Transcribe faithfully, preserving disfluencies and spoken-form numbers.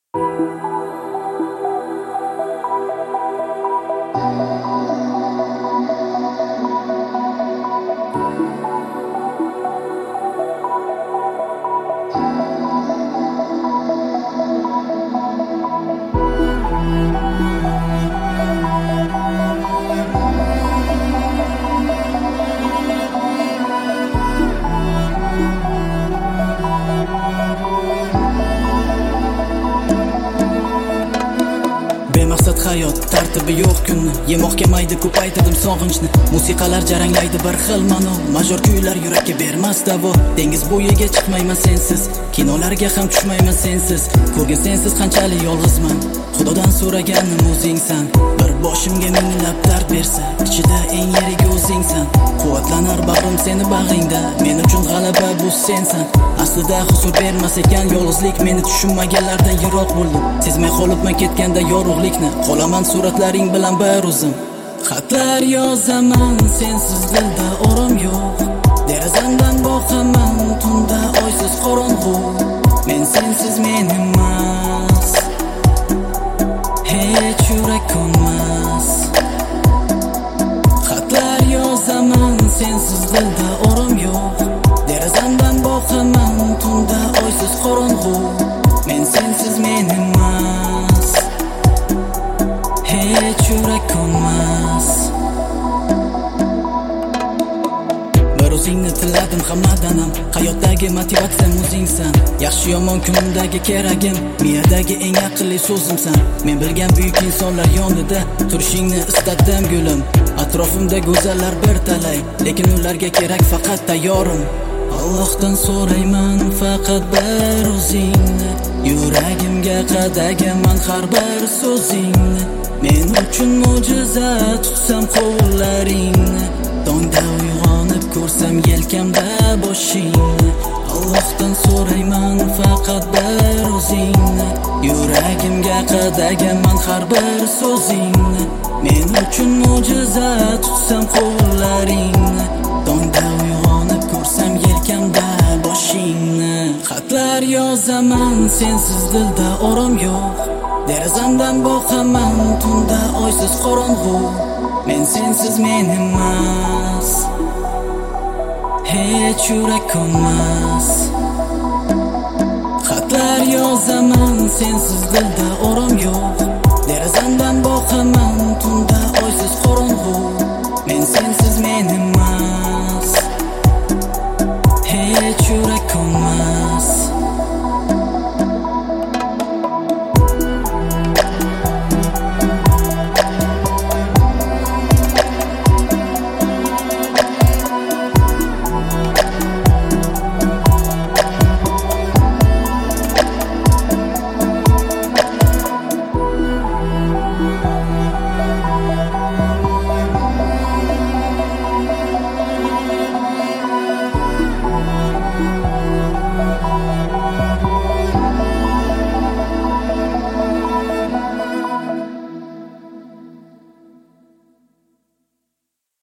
Bemaqsad hayot, tartibi yo'q kunni yemoqga mayda ko'paytirdim sog'inchni. Musiqalar jaranglaydi bir xil ma'no, major kuylar yurakka bermas davo. Dengiz bo'yiga chiqmayman sensiz, kinolarga ham tushmayman sensiz. Ko'rgin sensiz qanchalik yolg'izman, Xudodan so'raganim o'zingsan. Bir boshimga minglab dard bersa, ichida eng yirik o'zingsan. Quvvatlanar bag'rim seni bag'ringda, men uchun g'alaba bu sensan. Aslida huzur bermas ekan yolg'izlik, meni tushunmaganlardan yiroq bo'ldim. Sezmay qolibman ketganda yorug'likni, qolaman suratlaring bilan bir o'zim. Xatlar yozaman, sensiz dilda orom yo'q. Derazamdan boqaman, tunda oysiz qorong'u. Men sensiz men emas, hech yurak ko'nmas. Xatlar yozaman, sensiz dilda orom yo'q. Derazamdan boqaman, tunda oysiz qorong'u. Men sensiz men emas, hech yurak ko'nmas. Bir o'zingni tiladim hammadanam, hayotdagi motivatsiyam o'zingsan. Yaxshi yomon kunimdagi keragim, miyadagi eng aqlli so'zimsan. Men bilgan buyuk insonlar yonida turishingni istadim gulim. Atrofimda go'zallar bir talay, lekin ularga kerak faqat tayyorim. Allohdan so'rayman faqat bir o'zingni, yuragimga qadagaman har bir so'zingni. Men uchun mo'jiza tutsam qo'llaringni, tongda uyg'onib ko'rsam yelkamda boshingni. Allohdan so'rayman faqat bir o'zingni, yuragimga qadagaman har bir so'zingni. Men uchun mo'jiza tutsam qo'llaringni, tongda uyg'onib ko'rsam yelkamda boshingni. Xatlar yozaman, sensiz dilda orom yo'q. Derazamdan boqaman, tunda oysiz qorong'u. Men sensiz men emas, hech yurak ko'nmas. Xatlar yozaman, sensiz dilda orom yo'q.